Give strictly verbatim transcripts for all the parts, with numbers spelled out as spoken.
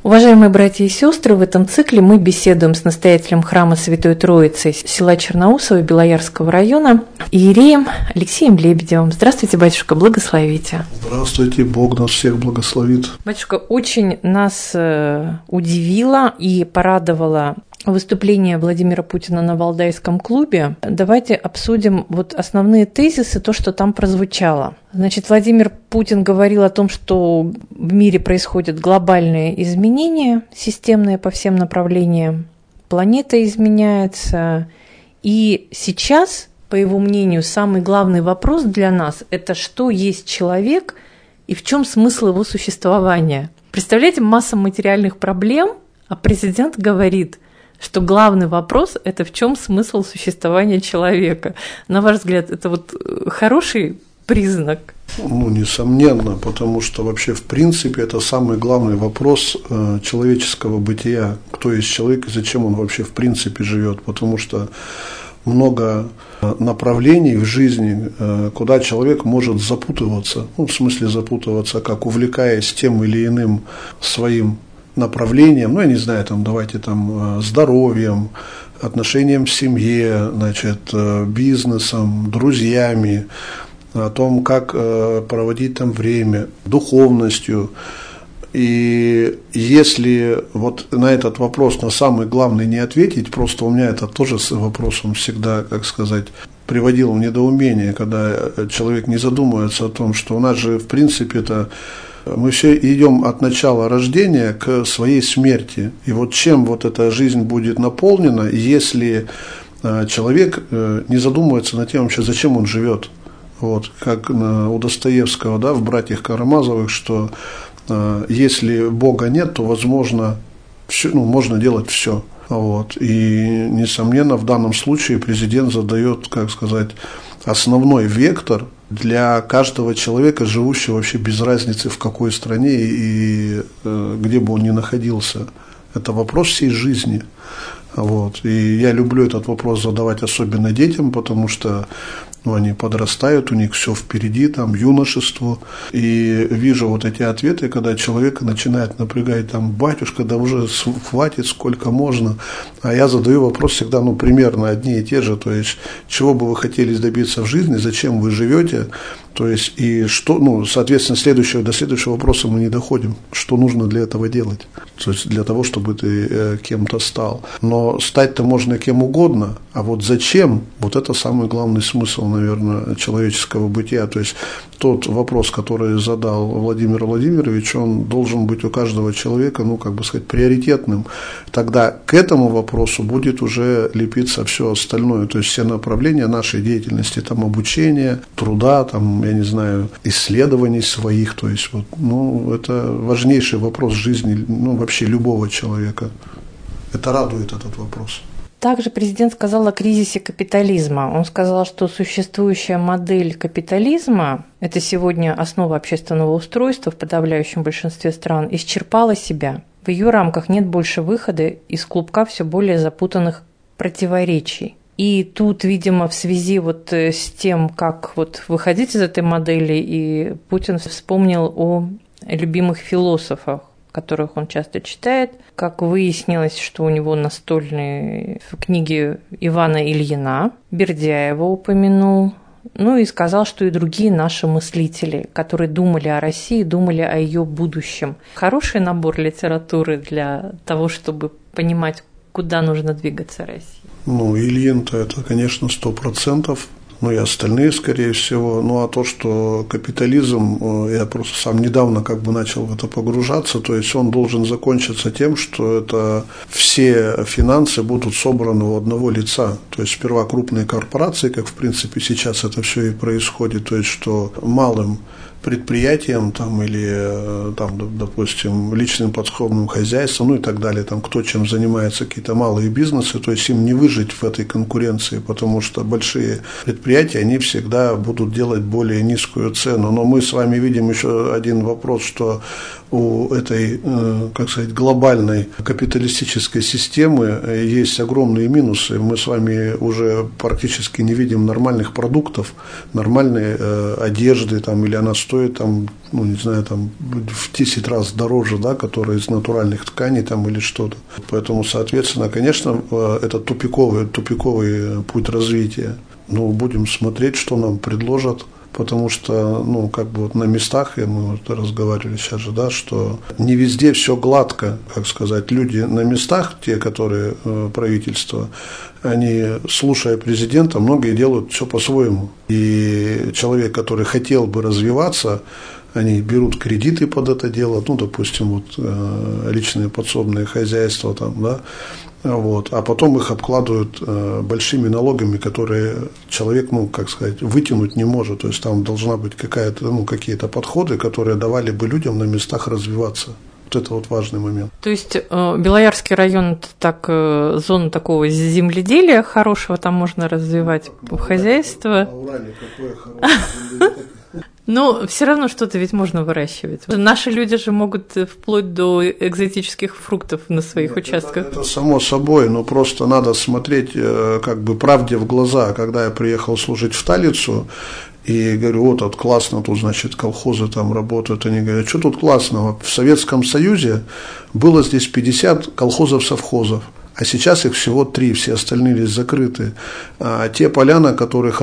Уважаемые братья и сестры, в этом цикле мы беседуем с настоятелем храма Святой Троицы села Черноусово Белоярского района иереем Алексеем Лебедевым. Здравствуйте, батюшка, благословите. Здравствуйте, Бог нас всех благословит. Батюшка, очень нас удивило и порадовало выступление Владимира Путина на Валдайском клубе. Давайте обсудим вот основные тезисы, то, что там прозвучало. Значит, Владимир Путин говорил о том, что в мире происходят глобальные изменения, системные по всем направлениям. Планета изменяется. И сейчас, по его мнению, самый главный вопрос для нас – это что есть человек и в чем смысл его существования. Представляете, масса материальных проблем, а президент говорит, что главный вопрос – это в чем смысл существования человека. На ваш взгляд, это вот хороший признак? Ну, несомненно, потому что вообще, в принципе, это самый главный вопрос э, человеческого бытия. Кто есть человек и зачем он вообще, в принципе, живет. Потому что много направлений в жизни, э, куда человек может запутываться. Ну, в смысле запутываться, как увлекаясь тем или иным своим направлением, ну, я не знаю, там, давайте там, здоровьем, отношением в семье, значит, бизнесом, друзьями, о том, как проводить там время, духовностью. И если вот на этот вопрос, на самый главный, не ответить, просто у меня это тоже вопросом всегда, как сказать, приводило в недоумение, когда человек не задумывается о том, что у нас же, в принципе, это мы все идем от начала рождения к своей смерти. И вот чем вот эта жизнь будет наполнена, если человек не задумывается над тем, вообще, зачем он живет. Вот, как у Достоевского, да, в «Братьях Карамазовых», что если Бога нет, то возможно, все, ну, можно делать все. Вот. И, несомненно, в данном случае президент задает, как сказать, основной вектор для каждого человека, живущего вообще без разницы, в какой стране и э, где бы он ни находился. Это вопрос всей жизни. Вот. И я люблю этот вопрос задавать особенно детям, потому что ну, они подрастают, у них все впереди, там, юношество. И вижу вот эти ответы, когда человека начинает напрягать, там, батюшка, да уже хватит, сколько можно. А я задаю вопрос всегда, ну, примерно одни и те же, то есть, чего бы вы хотели добиться в жизни, зачем вы живете, то есть, и что, ну, соответственно, следующего, до следующего вопроса мы не доходим, что нужно для этого делать, то есть, для того, чтобы ты э, кем-то стал. Но стать-то можно кем угодно, а вот зачем, вот это самый главный смысл, наверное, человеческого бытия, то есть, тот вопрос, который задал Владимир Владимирович, он должен быть у каждого человека, ну, как бы сказать, приоритетным. Тогда к этому вопросу будет уже лепиться все остальное, то есть все направления нашей деятельности, там, обучение, труда, там, я не знаю, исследований своих, то есть, вот, ну, это важнейший вопрос жизни, ну, вообще любого человека. Это радует этот вопрос. Также президент сказал о кризисе капитализма. Он сказал, что существующая модель капитализма, это сегодня основа общественного устройства в подавляющем большинстве стран, исчерпала себя. В ее рамках нет больше выхода из клубка все более запутанных противоречий. И тут, видимо, в связи вот с тем, как вот выходить из этой модели, и Путин вспомнил о любимых философах, которых он часто читает. Как выяснилось, что у него настольные книги Ивана Ильина, Бердяева упомянул, ну и сказал, что и другие наши мыслители, которые думали о России, думали о ее будущем. Хороший набор литературы для того, чтобы понимать, куда нужно двигаться России. Ну, Ильин-то это, конечно, сто процентов. Ну и остальные, скорее всего. Ну а то, что капитализм, я просто сам недавно как бы начал в это погружаться, то есть он должен закончиться тем, что это все финансы будут собраны у одного лица. То есть сперва крупные корпорации, как в принципе сейчас это все и происходит, то есть что малым предприятиям там, или, там, допустим, личным подсобным хозяйством, ну и так далее, там, кто чем занимается, какие-то малые бизнесы, то есть им не выжить в этой конкуренции, потому что большие предприятия, они всегда будут делать более низкую цену. Но мы с вами видим еще один вопрос, что у этой, как сказать, глобальной капиталистической системы есть огромные минусы. Мы с вами уже практически не видим нормальных продуктов, нормальной одежды, там, или она стоит стоит там, ну, не знаю, там в десять раз дороже, да, которые из натуральных тканей там или что-то. Поэтому, соответственно, конечно, это тупиковый, тупиковый путь развития. Но будем смотреть, что нам предложат. Потому что, ну, как бы вот на местах, и мы вот разговаривали сейчас же, да, что не везде все гладко, как сказать. Люди на местах, те, которые э, правительство, они, слушая президента, многие делают все по-своему. И человек, который хотел бы развиваться, они берут кредиты под это дело, ну, допустим, вот э, личные подсобные хозяйства там, да, вот, а потом их обкладывают э, большими налогами, которые человек, ну, как сказать, вытянуть не может. То есть там должна быть какая-то, ну, какие-то подходы, которые давали бы людям на местах развиваться. Вот это вот важный момент. То есть э, Белоярский район – это так, э, зона такого земледелия хорошего, там можно развивать ну, хозяйство. На Урале какое хорошее земледелие. Но все равно что-то ведь можно выращивать. Наши люди же могут вплоть до экзотических фруктов на своих Нет, участках. Это, это само собой, но просто надо смотреть как бы правде в глаза. Когда я приехал служить в Талицу, и говорю, вот, вот классно, тут, значит, колхозы там работают. Они говорят, что тут классного? В Советском Союзе было здесь пятьдесят колхозов-совхозов. А сейчас их всего три, все остальные здесь закрыты. А те поля, на которых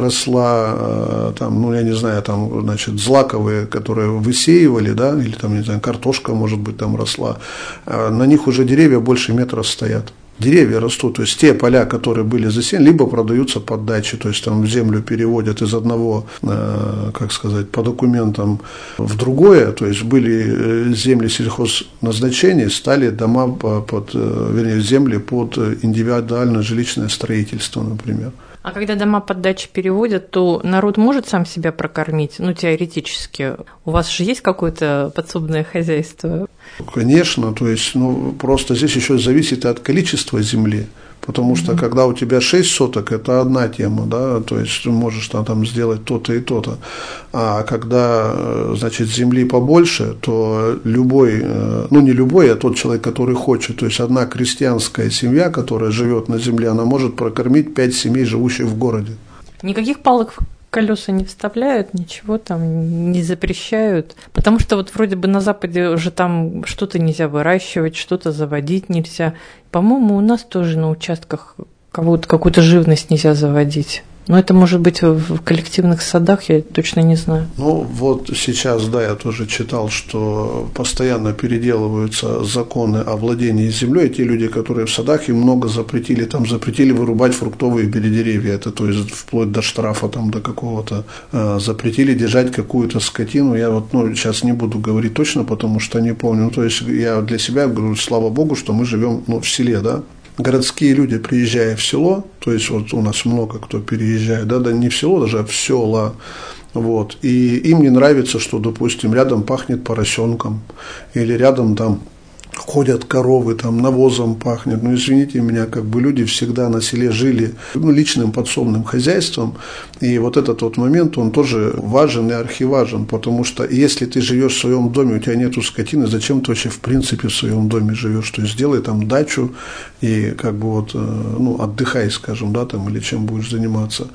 росла, там, ну, я не знаю, там, значит, злаковые, которые высеивали, да, или там, не знаю, картошка, может быть, там росла, на них уже деревья больше метра стоят. Деревья растут, то есть те поля, которые были засеяны, либо продаются под дачи, то есть там в землю переводят из одного, как сказать, по документам в другое, то есть были земли сельхозназначения, стали дома под, вернее, земли под индивидуальное жилищное строительство, например. А когда дома под дачи переводят, то народ может сам себя прокормить, ну, теоретически. У вас же есть какое-то подсобное хозяйство? Конечно, то есть, ну, просто здесь еще зависит от количества земли. Потому что, mm-hmm. когда у тебя шесть соток, это одна тема, да, то есть ты можешь там, там сделать то-то и то-то. А когда, значит, земли побольше, то любой, ну не любой, а тот человек, который хочет, то есть одна крестьянская семья, которая живет на земле, она может прокормить пять семей, живущих в городе. Никаких палок в колеса не вставляют, ничего там не запрещают, потому что вот вроде бы на Западе уже там что-то нельзя выращивать, что-то заводить нельзя. По-моему, у нас тоже на участках кого-то, какую-то живность нельзя заводить. Но это может быть в коллективных садах, я точно не знаю. Ну, вот сейчас, да, я тоже читал, что постоянно переделываются законы о владении землей. Те люди, которые в садах, им много запретили, там запретили вырубать фруктовые деревья, это то есть вплоть до штрафа там до какого-то, э, запретили держать какую-то скотину. Я вот, ну, сейчас не буду говорить точно, потому что не помню. Ну, то есть я для себя говорю, слава богу, что мы живем, ну, в селе, да. Городские люди, приезжая в село, то есть вот у нас много кто переезжает, да, да не в село даже, а в села, вот, и им не нравится, что, допустим, рядом пахнет поросенком, или рядом там ходят коровы, там навозом пахнет. Ну, извините меня, как бы люди всегда на селе жили, ну, личным подсобным хозяйством, и вот этот вот момент, он тоже важен и архиважен, потому что если ты живешь в своем доме, у тебя нету скотины, зачем ты вообще в принципе в своем доме живешь? То есть сделай там дачу и как бы вот, ну, отдыхай, скажем, да, там, или чем будешь заниматься.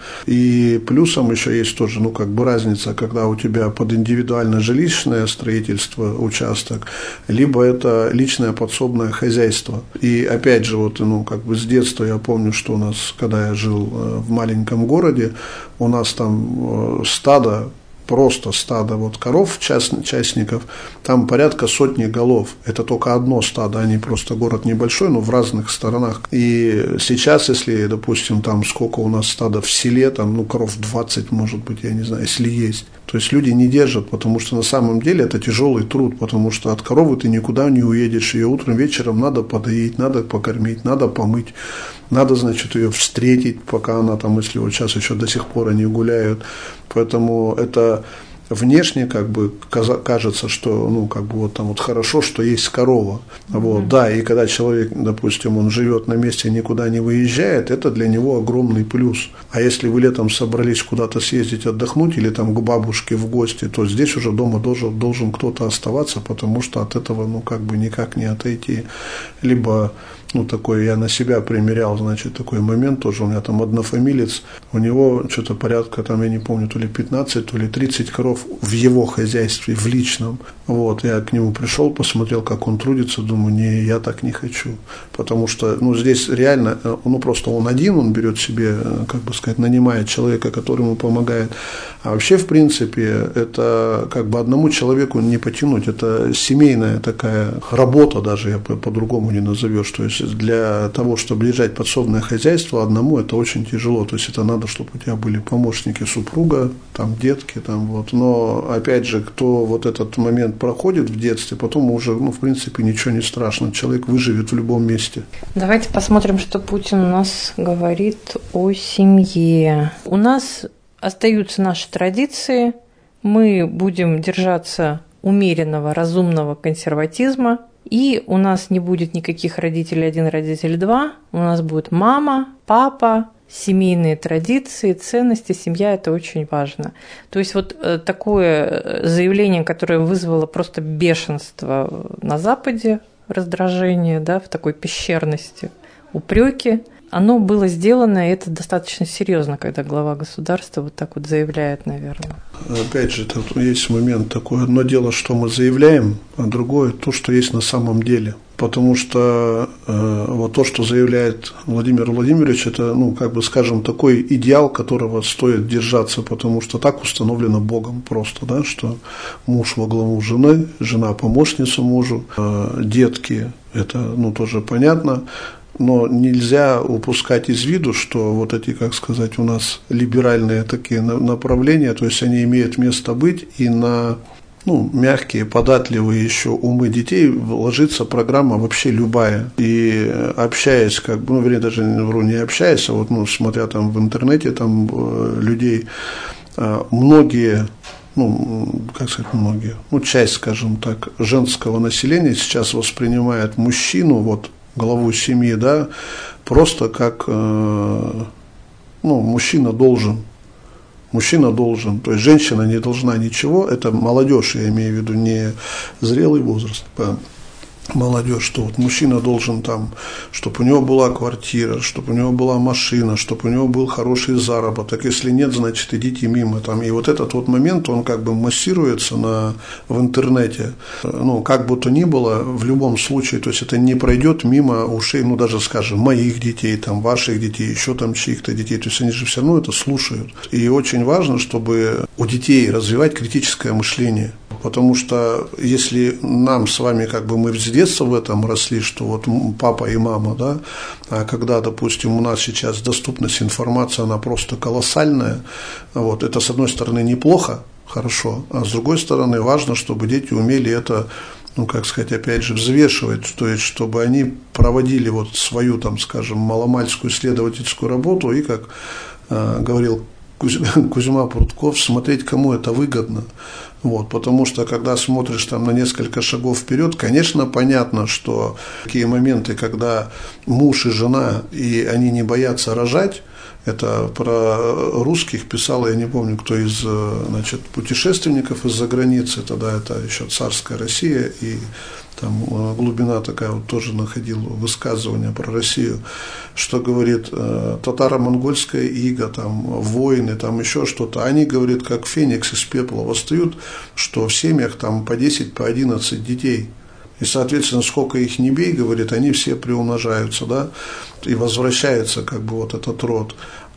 И плюсом еще есть тоже, ну, как бы разница, когда у тебя под индивидуальное жилищное строительство участок, либо это личное подсобное хозяйство. И опять же, вот, ну, как бы с детства я помню, что у нас, когда я жил в маленьком городе, у нас там стадо, просто стадо вот коров част, частников, там порядка сотни голов. Это только одно стадо, они просто город небольшой, но в разных сторонах. И сейчас, если, допустим, там сколько у нас стада в селе, там, ну, коров двадцать, может быть, я не знаю, если есть. То есть люди не держат, потому что на самом деле это тяжелый труд, потому что от коровы ты никуда не уедешь, ее утром, вечером надо подоить, надо покормить, надо помыть, надо, значит, ее встретить, пока она там, если вот сейчас еще до сих пор они гуляют. Поэтому это внешне как бы кажется, что, ну, как бы вот там вот хорошо, что есть корова. Вот, mm-hmm. Да, и когда человек, допустим, он живет на месте, никуда не выезжает, это для него огромный плюс. А если вы летом собрались куда-то съездить отдохнуть или там к бабушке в гости, то здесь уже дома должен, должен кто-то оставаться, потому что от этого, ну, как бы никак не отойти. Либо, ну, такой, я на себя примерял, значит, такой момент тоже, у меня там однофамилец, у него что-то порядка, там, я не помню, то ли пятнадцать, то ли тридцать коров в его хозяйстве, в личном. Вот, я к нему пришел, посмотрел, как он трудится, думаю, не, я так не хочу. Потому что, ну, здесь реально, ну, просто он один, он берет себе, как бы сказать, нанимает человека, который ему помогает. А вообще, в принципе, это как бы одному человеку не потянуть. Это семейная такая работа, даже я по-другому не назовешь. То есть для того, чтобы держать подсобное хозяйство, одному это очень тяжело. То есть это надо, чтобы у тебя были помощники супруга, там детки, там вот. Но опять же, кто вот этот момент проходит в детстве, потом уже, ну, в принципе, ничего не страшно. Человек выживет в любом месте. Давайте посмотрим, что Путин у нас говорит о семье. У нас остаются наши традиции. Мы будем держаться умеренного, разумного консерватизма. И у нас не будет никаких родителей один, родитель два. У нас будет мама, папа, семейные традиции, ценности, семья – это очень важно. То есть вот такое заявление, которое вызвало просто бешенство на Западе, раздражение, да, в такой пещерности, упреки, оно было сделано, и это достаточно серьезно, когда глава государства вот так вот заявляет, наверное. Опять же, тут есть момент такой. Одно дело, что мы заявляем, а другое то, что есть на самом деле. Потому что э, вот то, что заявляет Владимир Владимирович, это, ну, как бы, скажем, такой идеал, которого стоит держаться, потому что так установлено Богом просто, да, что муж во главу жены, жена помощница мужу, э, детки, это, ну, тоже понятно. Но нельзя упускать из виду, что вот эти, как сказать, у нас либеральные такие направления, то есть они имеют место быть, и на, ну, мягкие, податливые еще умы детей ложится программа вообще любая. И общаясь, как бы, ну, вернее, даже вру, не общаясь, а вот, ну, смотря там в интернете там людей, многие, ну, как сказать, многие, ну, часть, скажем так, женского населения сейчас воспринимает мужчину, вот, главу семьи, да, просто как, э, ну, мужчина должен, мужчина должен, то есть женщина не должна ничего, это молодежь, я имею в виду, не зрелый возраст, а молодежь, что вот мужчина должен там, чтобы у него была квартира, чтобы у него была машина, чтобы у него был хороший заработок, если нет, значит, идите мимо там. И вот этот вот момент, он как бы массируется на, в интернете, ну, как бы то ни было, в любом случае, то есть это не пройдет мимо ушей, ну, даже, скажем, моих детей, там, ваших детей, еще там чьих-то детей, то есть они же все равно это слушают. И очень важно, чтобы у детей развивать критическое мышление. Потому что если нам с вами, как бы, мы с детства в этом росли, что вот папа и мама, да, а когда, допустим, у нас сейчас доступность информации, она просто колоссальная, вот, это, с одной стороны, неплохо, хорошо, а с другой стороны, важно, чтобы дети умели это, ну, как сказать, опять же, взвешивать, то есть, чтобы они проводили вот свою, там, скажем, маломальскую исследовательскую работу и, как э, говорил Кузьма Прутков, смотреть, кому это выгодно. Вот, потому что, когда смотришь там на несколько шагов вперед, конечно, понятно, что такие моменты, когда муж и жена, и они не боятся рожать, это про русских писал, я не помню, кто из, значит, путешественников из-за границы, тогда это еще царская Россия, и там глубина такая, вот тоже находил высказывание про Россию, что говорит татаро-монгольская ига, там войны, там еще что-то, они, говорит, как феникс из пепла восстают, что в семьях там по десять, по одиннадцать детей. И, соответственно, сколько их не бей, говорит, они все приумножаются, да, и возвращается, как бы, вот этот род.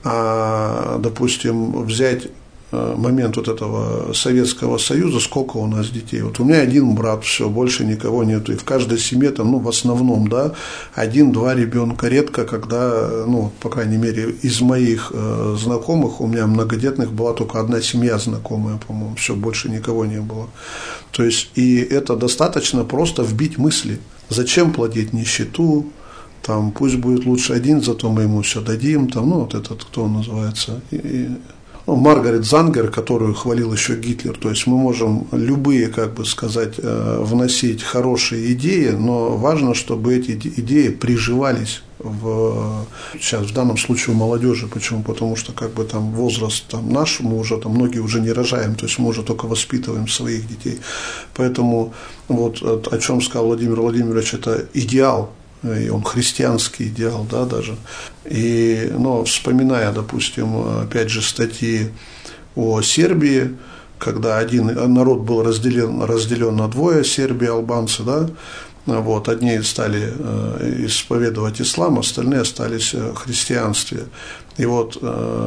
А, допустим, взять момент вот этого Советского Союза, сколько у нас детей. Вот у меня один брат, все, больше никого нету. И в каждой семье там, ну, в основном, да, один-два ребенка. Редко, когда, ну, по крайней мере, из моих э, знакомых, у меня многодетных была только одна семья знакомая, по-моему, все, больше никого не было. То есть, и это достаточно просто вбить мысли. Зачем платить нищету? Там, пусть будет лучше один, зато мы ему все дадим. Там, ну, вот этот, кто он называется, и, ну, Маргарет Зангер, которую хвалил еще Гитлер. То есть мы можем любые, как бы сказать, вносить хорошие идеи, но важно, чтобы эти идеи приживались в, сейчас в данном случае у молодежи. Почему? Потому что, как бы, там возраст там наш, мы уже там многие уже не рожаем, то есть мы уже только воспитываем своих детей. Поэтому вот о чем сказал Владимир Владимирович, это идеал. И он христианский идеал, да, даже. И, но вспоминая, допустим, опять же, статьи о Сербии, когда один народ был разделен, разделен на двое, сербы и албанцы, да, вот, одни стали исповедовать ислам, остальные остались в христианстве. И вот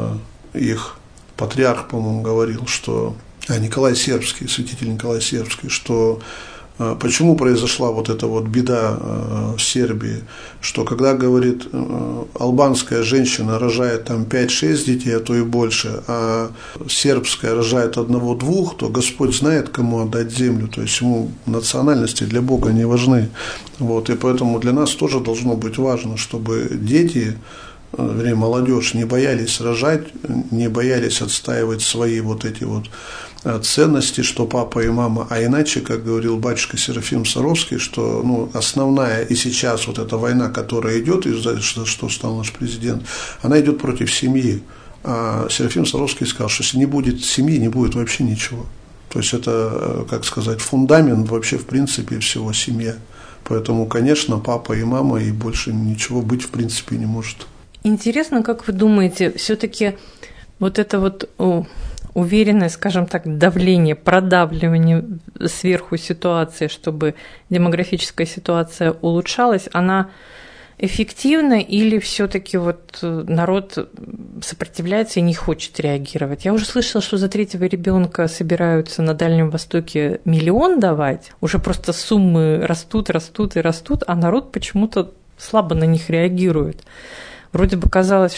их патриарх, по-моему, говорил, что а, Николай Сербский, святитель Николай Сербский, что почему произошла вот эта вот беда в Сербии, что когда, говорит, албанская женщина рожает там пять-шесть детей, а то и больше, а сербская рожает одного-двух, то Господь знает, кому отдать землю, то есть ему национальности для Бога не важны. Вот, и поэтому для нас тоже должно быть важно, чтобы дети, вернее, молодежь не боялись рожать, не боялись отстаивать свои вот эти вот ценности, что папа и мама, а иначе, как говорил батюшка Серафим Саровский, что ну, основная и сейчас вот эта война, которая идет, из-за что стал наш президент, она идет против семьи. А Серафим Саровский сказал, что если не будет семьи, не будет вообще ничего. То есть это, как сказать, фундамент вообще в принципе всего семья. Поэтому, конечно, папа и мама, и больше ничего быть в принципе не может. Интересно, как вы думаете, все-таки вот это вот уверенное, скажем так, давление, продавливание сверху ситуации, чтобы демографическая ситуация улучшалась, она эффективна или все-таки вот народ сопротивляется и не хочет реагировать? Я уже слышала, что за третьего ребенка собираются на Дальнем Востоке миллион давать, уже просто суммы растут, растут и растут, а народ почему-то слабо на них реагирует. Вроде бы казалось,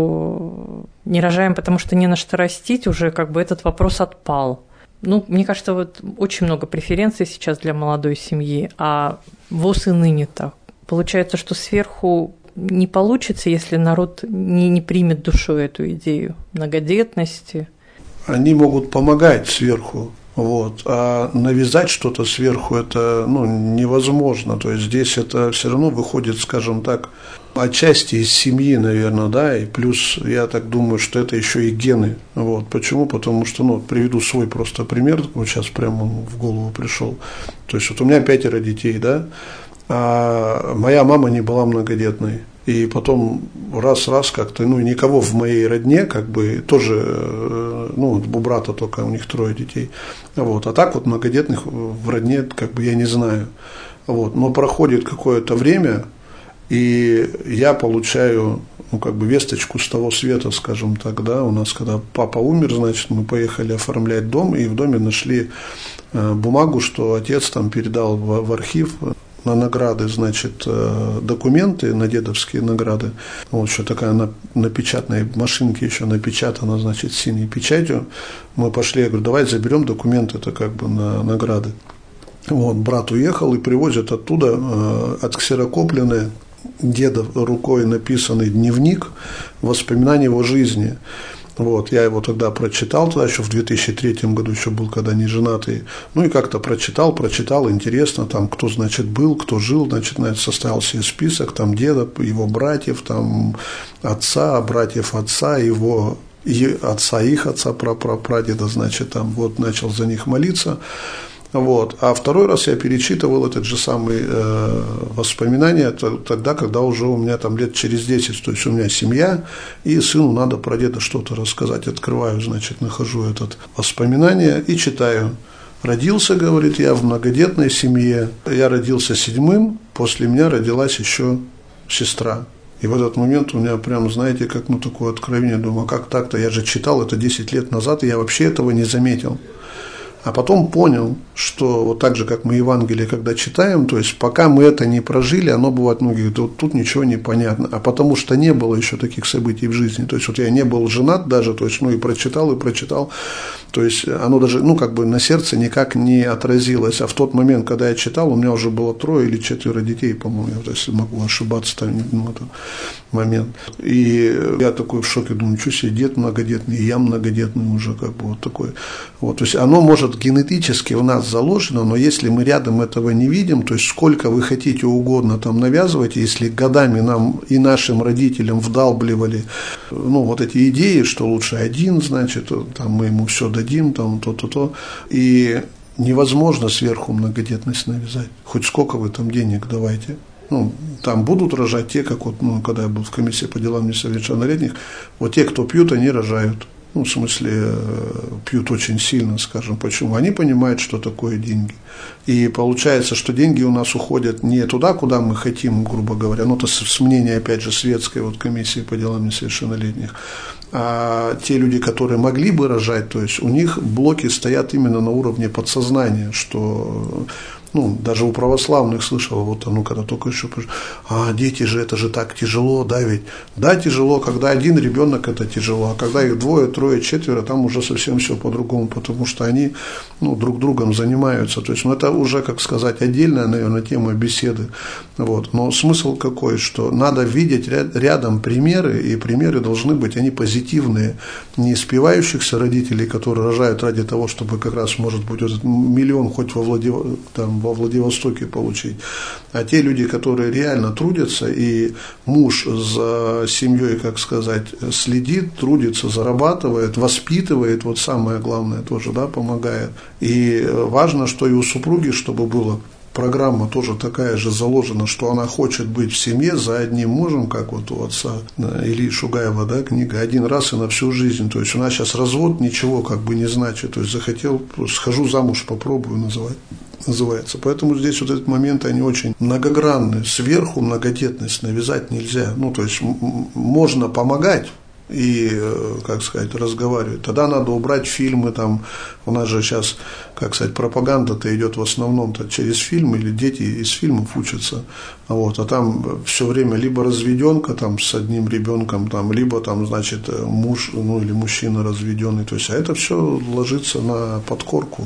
что не рожаем, потому что не на что растить, уже как бы этот вопрос отпал. Ну, мне кажется, вот очень много преференций сейчас для молодой семьи, а ВОС и ныне так. Получается, что сверху не получится, если народ не, не примет душой эту идею многодетности. Они могут помогать сверху, вот, а навязать что-то сверху это ну, невозможно. То есть здесь это все равно выходит, скажем так, отчасти из семьи, наверное, да, и плюс я так думаю, что это еще и гены. Вот. Почему? Потому что, ну, приведу свой просто пример, вот сейчас прямо в голову пришел. То есть вот у меня пятеро детей, да, а моя мама не была многодетной. И потом раз-раз как-то, ну, никого в моей родне, как бы, тоже, ну, у брата только, у них трое детей. Вот. А так вот многодетных в родне, как бы, я не знаю. Вот. Но проходит какое-то время, и я получаю, ну, как бы, весточку с того света, скажем так, да, у нас, когда папа умер, значит, мы поехали оформлять дом, и в доме нашли бумагу, что отец там передал в, в архив на награды, значит, документы, на дедовские награды. Вот еще такая на, на печатной машинке еще напечатана, значит, синей печатью. Мы пошли, я говорю, давай заберем документы, это как бы на награды. Вот, брат уехал и привозят оттуда э, отксерокопленные деда рукой написанный дневник воспоминаний его жизни. Вот, я его тогда прочитал, тогда еще в две тысячи третьем году еще был, когда не женатый. Ну и как-то прочитал, прочитал, интересно, там, кто, значит, был, кто жил, значит, составил себе список, там, деда, его братьев, там, отца, братьев отца, его и отца, их отца, прапрадеда, значит, там, вот, начал за них молиться. Вот. А второй раз я перечитывал этот же самый э, воспоминания тогда, когда уже у меня там лет через десять, то есть у меня семья, и сыну надо про деда что-то рассказать. Открываю, значит, нахожу это воспоминание и читаю. Родился, говорит, я в многодетной семье, я родился седьмым, после меня родилась еще сестра. И в этот момент у меня прям, знаете, как ну такое откровение, думаю, а как так-то, я же читал это десять лет назад, и я вообще этого не заметил. А потом понял, что вот так же, как мы Евангелие, когда читаем, то есть пока мы это не прожили, оно бывает, многие говорят, вот тут ничего не понятно, а потому что не было еще таких событий в жизни. То есть вот я не был женат даже, то есть ну и прочитал, и прочитал, то есть оно даже, ну как бы на сердце никак не отразилось. А в тот момент, когда я читал, у меня уже было трое или четверо детей, по-моему, если могу ошибаться, там, ну, это момент. И я такой в шоке, думаю, что себе, дед многодетный, и я многодетный уже, как бы вот такой. Вот, то есть оно может генетически в нас заложено, но если мы рядом этого не видим, то есть сколько вы хотите угодно там навязывать, если годами нам и нашим родителям вдалбливали, ну, вот эти идеи, что лучше один, значит, там мы ему все дадим, там то-то-то, и невозможно сверху многодетность навязать, хоть сколько вы там денег давайте. Ну, там будут рожать те, как вот, ну, когда я был в комиссии по делам несовершеннолетних, вот те, кто пьют, они рожают. ну, в смысле, пьют очень сильно, скажем, почему? Они понимают, что такое деньги. И получается, что деньги у нас уходят не туда, куда мы хотим, грубо говоря, ну, это с мнения, опять же, светской вот комиссии по делам несовершеннолетних, а те люди, которые могли бы рожать, то есть у них блоки стоят именно на уровне подсознания, что... Ну, даже у православных слышал, вот, ну, когда только еще, а, дети же, это же так тяжело, да, ведь, да, тяжело, когда один ребенок, это тяжело, а когда их двое, трое, четверо, там уже совсем все по-другому, потому что они, ну, друг другом занимаются, то есть, ну, это уже, как сказать, отдельная, наверное, тема беседы, вот, но смысл какой, что надо видеть рядом примеры, и примеры должны быть, они позитивные, не спивающихся родителей, которые рожают ради того, чтобы как раз, может быть, этот миллион хоть во Владивостоке, там, во Владивостоке получить, а те люди, которые реально трудятся, и муж за семьей, как сказать, следит, трудится, зарабатывает, воспитывает, вот самое главное тоже, да, помогает. И важно, что и у супруги, чтобы было программа тоже такая же заложена, что она хочет быть в семье за одним мужем, как вот у отца Ильи Шугаева, да, книга, один раз и на всю жизнь. То есть у нас сейчас развод ничего как бы не значит. То есть захотел, схожу замуж, попробую, называть. Называется. Поэтому здесь вот этот момент, они очень многогранны. Сверху многодетность навязать нельзя. Ну, то есть можно помогать и, как сказать, разговаривать. Тогда надо убрать фильмы, там, у нас же сейчас, как сказать, пропаганда-то идет в основном-то через фильмы, или дети из фильмов учатся, вот, а там все время либо разведенка там с одним ребенком, там, либо там, значит, муж, ну, или мужчина разведенный, то есть, а это все ложится на подкорку,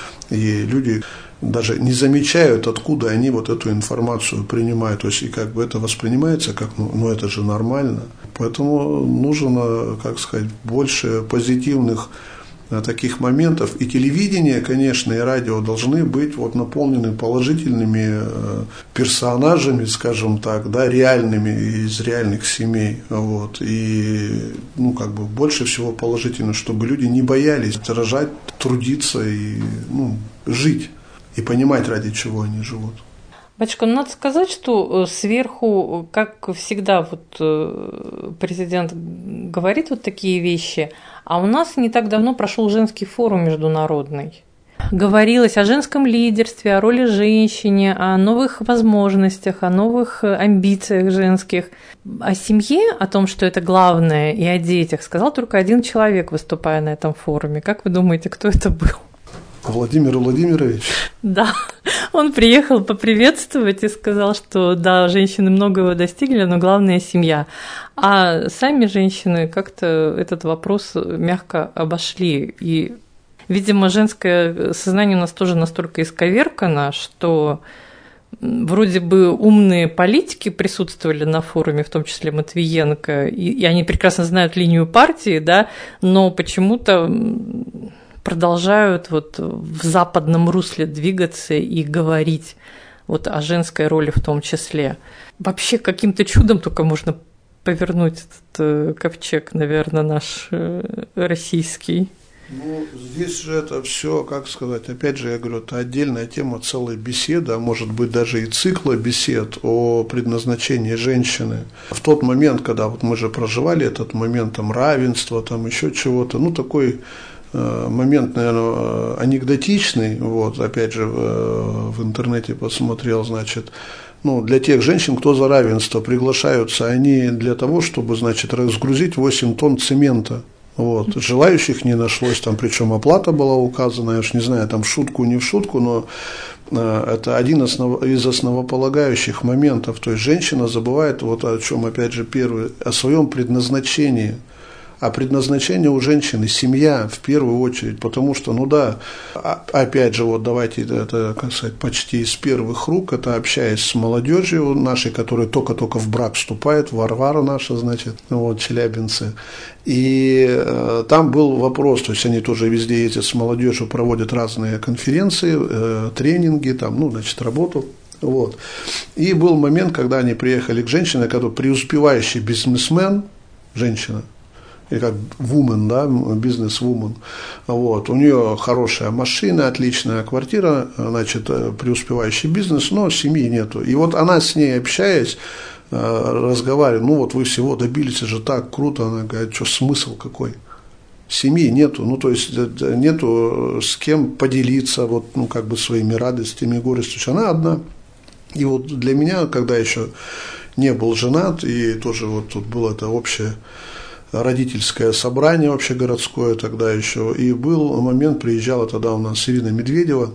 и люди даже не замечают, откуда они вот эту информацию принимают, то есть и как бы это воспринимается как, ну, ну это же нормально, поэтому нужно, как сказать, больше позитивных таких моментов, и телевидение, конечно, и радио должны быть вот наполнены положительными персонажами, скажем так, да, реальными, из реальных семей, вот, и, ну, как бы больше всего положительно, чтобы люди не боялись рожать, трудиться и, ну, жить. И понимать, ради чего они живут. Батюшка, ну, надо сказать, что сверху, как всегда, вот президент говорит вот такие вещи, а у нас не так давно прошел женский форум международный. Говорилось о женском лидерстве, о роли женщины, о новых возможностях, о новых амбициях женских. О семье, о том, что это главное, и о детях сказал только один человек, выступая на этом форуме. Как вы думаете, кто это был? Владимир Владимирович? Да, он приехал поприветствовать и сказал, что да, женщины многого достигли, но главное – семья. А сами женщины как-то этот вопрос мягко обошли. И, видимо, женское сознание у нас тоже настолько исковеркано, что вроде бы умные политики присутствовали на форуме, в том числе Матвиенко, и, и они прекрасно знают линию партии, да, но почему-то продолжают вот в западном русле двигаться и говорить вот о женской роли в том числе. Вообще каким-то чудом только можно повернуть этот ковчег, наверное, наш российский. Ну, здесь же это все, как сказать, опять же, я говорю, это отдельная тема целой беседы, а может быть даже и цикла бесед о предназначении женщины. В тот момент, когда вот мы же проживали этот момент там равенства, там еще чего-то, ну, такой момент, наверное, анекдотичный, вот, опять же, в интернете посмотрел, значит, ну, для тех женщин, кто за равенство, приглашаются они для того, чтобы, значит, разгрузить восемь тонн цемента. Вот. Желающих не нашлось, там, причем оплата была указана, я уж не знаю, там в шутку, не в шутку, но это один из основополагающих моментов. То есть женщина забывает, вот о чем, опять же, первый, о своем предназначении. А предназначение у женщины – семья в первую очередь, потому что, ну да, опять же, вот давайте это, как сказать, почти из первых рук, это общаясь с молодежью нашей, которая только-только в брак вступает, Варвара наша, значит, вот, челябинцы, и э, там был вопрос, то есть они тоже везде ездят с молодежью, проводят разные конференции, э, тренинги, там, ну, значит, работу. Вот. И был момент, когда они приехали к женщине, которая преуспевающий бизнесмен, женщина, или как woman, да, бизнес-вумен, вот, у нее хорошая машина, отличная квартира, значит, преуспевающий бизнес, но семьи нету. И вот она с ней, общаясь, разговаривает, ну вот вы всего добились, это же так круто, она говорит, что смысл какой? семьи нету, ну, то есть нету с кем поделиться вот, ну, как бы своими радостями, горестью, она одна. И вот для меня, когда еще не был женат, и тоже вот тут было это общее родительское собрание общегородское тогда еще, и был момент, приезжала тогда у нас Ирина Медведева,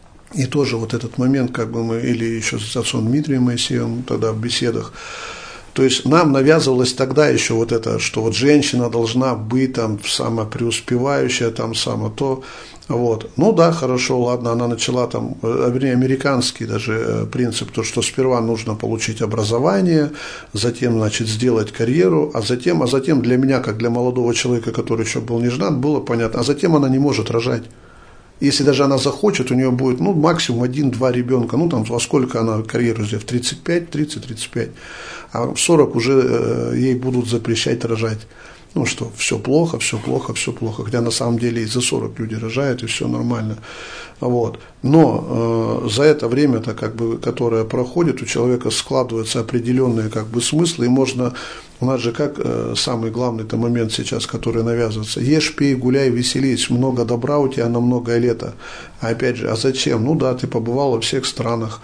и тоже вот этот момент, как бы мы, или еще с отцом Дмитрием Моисеевым тогда в беседах, то есть нам навязывалось тогда еще вот это, что вот женщина должна быть там самопреуспевающая, там само то, вот. Ну да, хорошо, ладно, она начала там, вернее, американский даже принцип, то, что сперва нужно получить образование, затем, значит, сделать карьеру, а затем, а затем для меня, как для молодого человека, который еще был не женат, было понятно, а затем она не может рожать. Если даже она захочет, у нее будет, ну, максимум один-два ребенка, ну, там, во сколько она карьеру сделает, в тридцать пять, тридцать, тридцать пять, а в сорок уже э, ей будут запрещать рожать. Ну, что все плохо, все плохо, все плохо, хотя на самом деле и за сорок люди рожают, и все нормально. Вот. Но э, за это время-то, как бы, которое проходит, у человека складываются определенные, как бы, смыслы, и можно, у нас же как э, самый главный-то момент сейчас, который навязывается: ешь, пей, гуляй, веселись, много добра у тебя на многое лето. А опять же, а зачем? Ну да, ты побывал во всех странах,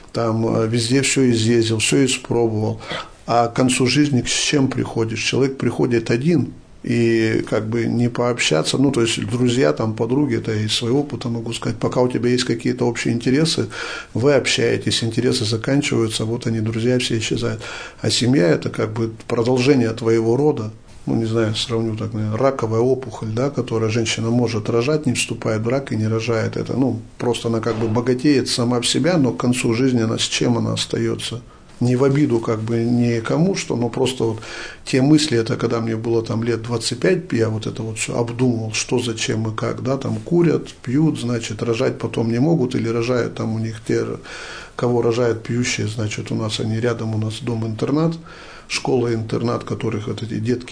там везде все изъездил, все испробовал. А к концу жизни с чем приходишь? Человек приходит один, и как бы не пообщаться, ну, то есть друзья, там, подруги, это из своего опыта могу сказать, пока у тебя есть какие-то общие интересы, вы общаетесь, интересы заканчиваются, вот они, друзья, все исчезают. А семья – это как бы продолжение твоего рода. Ну, не знаю, сравню так, наверное, раковая опухоль, да, которая женщина может рожать, не вступает в брак и не рожает. Это, ну, просто она как бы богатеет сама в себя, но к концу жизни она с чем она остается? Не в обиду как бы никому, что, но просто вот те мысли, это когда мне было там лет двадцать пять, я вот это вот все обдумывал, что, зачем и как, да, там курят, пьют, значит, рожать потом не могут, или рожают там у них те, кого рожают пьющие, значит, у нас они рядом, у нас дом-интернат, школа-интернат, которых вот эти детки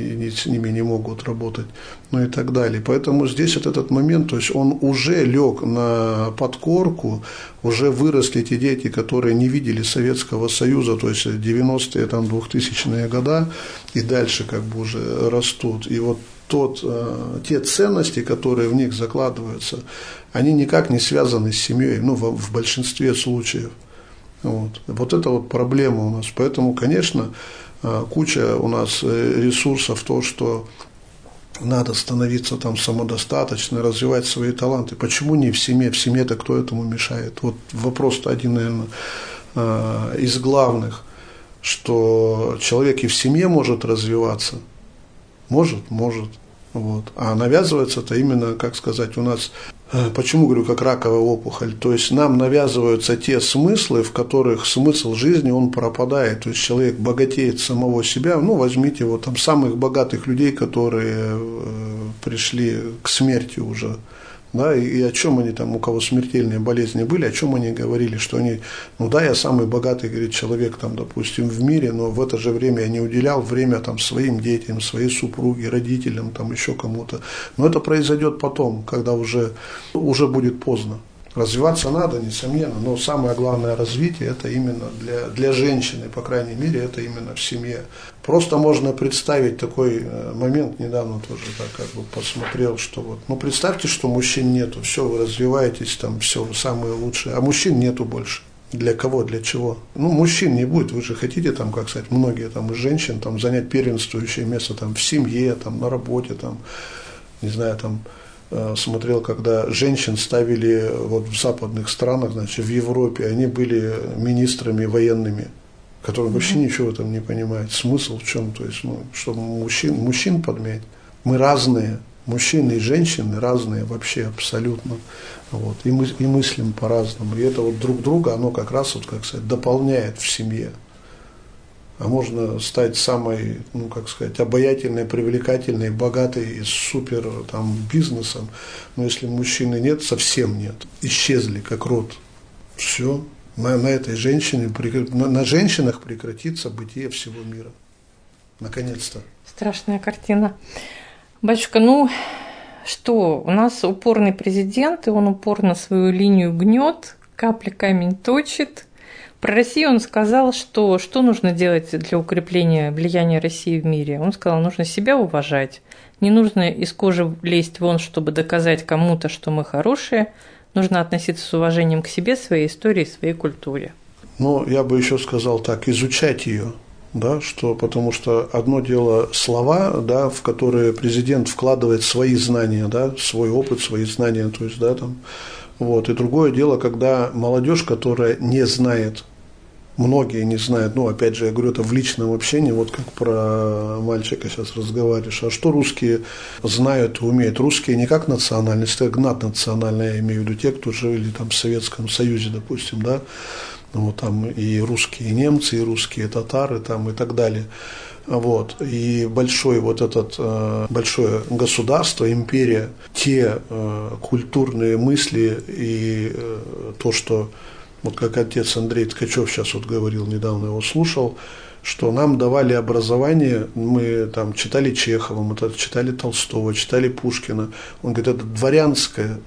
с ними не могут работать, ну и так далее. Поэтому здесь вот этот момент, то есть он уже лег на подкорку, уже выросли те дети, которые не видели Советского Союза, то есть девяностые, там, двухтысячные года, и дальше как бы уже растут. И вот тот, те ценности, которые в них закладываются, они никак не связаны с семьей, ну, в, в большинстве случаев. Вот. вот это вот проблема у нас. Поэтому, конечно, куча у нас ресурсов, то, что надо становиться там самодостаточной, развивать свои таланты. Почему не в семье? В семье-то кто этому мешает? Вот вопрос-то один, наверное, из главных, что человек и в семье может развиваться. Может, может. Вот. А навязывается-то именно, как сказать, у нас, почему говорю, как раковая опухоль, то есть нам навязываются те смыслы, в которых смысл жизни, он пропадает, то есть человек богатеет самого себя, ну, возьмите вот там самых богатых людей, которые пришли к смерти уже, да, и, и о чем они там, у кого смертельные болезни были, о чем они говорили, что они, ну да, я самый богатый, говорит, человек там, допустим, в мире, но в это же время я не уделял время там своим детям, своей супруге, родителям, там еще кому-то. Но это произойдет потом, когда уже, уже будет поздно. Развиваться надо, несомненно, но самое главное развитие это именно для, для женщины, по крайней мере, это именно в семье. Просто можно представить такой момент, недавно тоже так как бы посмотрел, что вот, ну представьте, что мужчин нету, все, вы развиваетесь, там все, вы самые лучшие, а мужчин нету больше. Для кого, для чего? Ну, мужчин не будет, вы же хотите, там, как сказать, многие там из женщин там, занять первенствующее место там, в семье, там, на работе, там, не знаю, там, смотрел, когда женщин ставили вот в западных странах, значит, в Европе, они были министрами военными, которые вообще ничего там не понимают. Смысл в чем? То есть, ну, чтобы мужчин, мужчин подмять. Мы разные, мужчины и женщины разные вообще абсолютно. Вот, и, мы, и мыслим по-разному. И это вот друг друга, оно как раз, вот, как сказать, дополняет в семье. А можно стать самой, ну, как сказать, обаятельной, привлекательной, богатой, с супер там, бизнесом. Но если мужчины нет, совсем нет. Исчезли, как род. Все. На, на этой женщине, на, на женщинах прекратится бытие всего мира. Наконец-то. Страшная картина. Батюшка, ну что, у нас упорный президент, и он упорно свою линию гнет, капля камень точит. Про Россию он сказал, что что нужно делать для укрепления влияния России в мире. Он сказал, нужно себя уважать, не нужно из кожи лезть вон, чтобы доказать кому-то, что мы хорошие, нужно относиться с уважением к себе, своей истории, своей культуре. Ну, я бы еще сказал так, изучать ее, да, что, потому что одно дело слова, да, в которые президент вкладывает свои знания, да, свой опыт, свои знания, то есть, да, там, вот, и другое дело, когда молодежь, которая не знает, многие не знают, ну, опять же, я говорю, это в личном общении, вот как про мальчика сейчас разговариваешь, а что русские знают и умеют? Русские не как национальность, а наднациональная, я имею в виду те, кто жили там в Советском Союзе, допустим, да, ну, там и русские немцы, и русские татары, там, и так далее. Вот. И большое вот этот, большое государство, империя, те культурные мысли и то, что, вот как отец Андрей Ткачев сейчас вот говорил, недавно его слушал, что нам давали образование, мы там читали Чехова, мы читали Толстого, читали Пушкина. Он говорит, это дворянское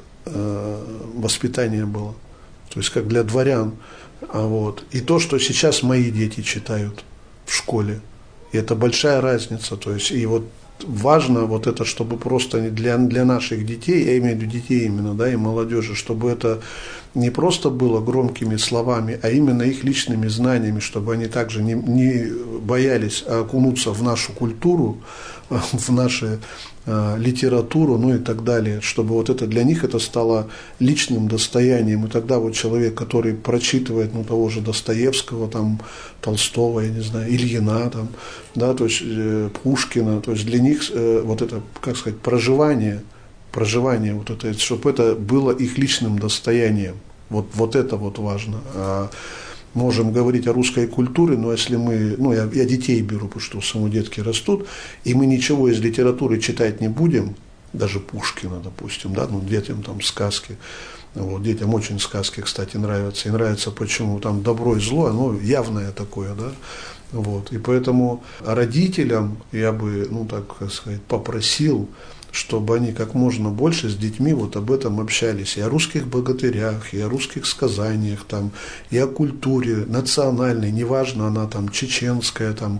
воспитание было, то есть как для дворян. А вот. И то, что сейчас мои дети читают в школе, и это большая разница. То есть, и вот важно вот это, чтобы просто для, для наших детей, я имею в виду детей именно, да, и молодежи, чтобы это не просто было громкими словами, а именно их личными знаниями, чтобы они также не, не боялись окунуться в нашу культуру, в нашу э, литературу, ну и так далее, чтобы вот это для них это стало личным достоянием. И тогда вот человек, который прочитывает, ну, того же Достоевского, там, Толстого, я не знаю, Ильина, там, да, то есть э, Пушкина, то есть для них э, вот это, как сказать, проживание, проживание вот это, чтобы это было их личным достоянием. Вот, вот это вот важно. А можем говорить о русской культуре, но если мы, ну, я, я детей беру, потому что у самого детки растут, и мы ничего из литературы читать не будем, даже Пушкина, допустим, да, ну, детям там сказки, вот, детям очень сказки, кстати, нравятся, и нравится почему, там добро и зло, оно явное такое, да, вот, и поэтому родителям я бы, ну, так сказать, попросил, чтобы они как можно больше с детьми вот об этом общались, и о русских богатырях, и о русских сказаниях, там, и о культуре национальной, неважно, она там чеченская, там,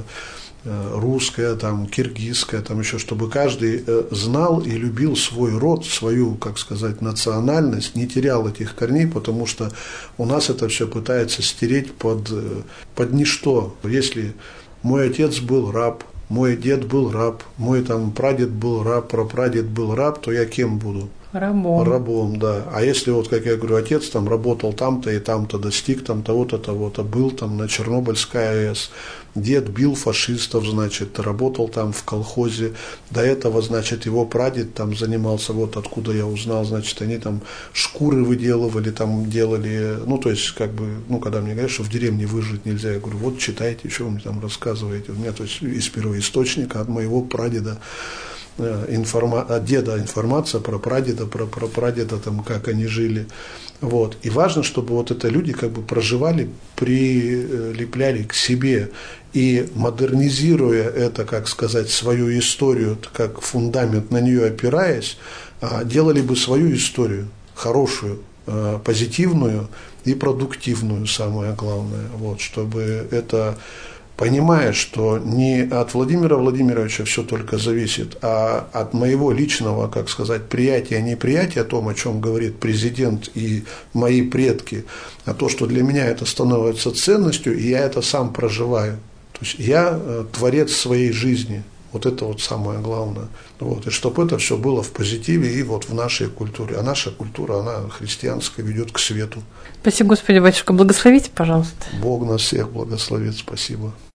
русская, там, киргизская, там еще, чтобы каждый знал и любил свой род, свою, как сказать, национальность, не терял этих корней, потому что у нас это все пытается стереть под, под ничто. Если мой отец был раб, мой дед был раб, мой там прадед был раб, прапрадед был раб, то я кем буду? Рабом. Рабом, да. А если, вот, как я говорю, отец там работал там-то и там-то, достиг там того-то, того-то, был там на Чернобыльской АЭС, дед бил фашистов, значит, работал там в колхозе, до этого, значит, его прадед там занимался, вот откуда я узнал, значит, они там шкуры выделывали, там делали, ну, то есть, как бы, ну, когда мне говорят, что в деревне выжить нельзя, я говорю, вот читайте, что вы мне там рассказываете, у меня, то есть, из первоисточника от моего прадеда, Информа... от деда информация про прадеда, про, про прадеда, там, как они жили. Вот. И важно, чтобы вот это люди как бы проживали, прилепляли к себе и модернизируя это, как сказать, свою историю, как фундамент, на нее опираясь, делали бы свою историю, хорошую, позитивную и продуктивную, самое главное. Вот, чтобы это... Понимая, что не от Владимира Владимировича все только зависит, а от моего личного, как сказать, приятия, неприятия о том, о чем говорит президент и мои предки, а то, что для меня это становится ценностью, и я это сам проживаю. То есть я творец своей жизни. Вот это вот самое главное. Вот. И чтобы это все было в позитиве и вот в нашей культуре. А наша культура, она христианская, ведет к свету. Спасибо, Господи, батюшка. Благословите, пожалуйста. Бог нас всех благословит. Спасибо.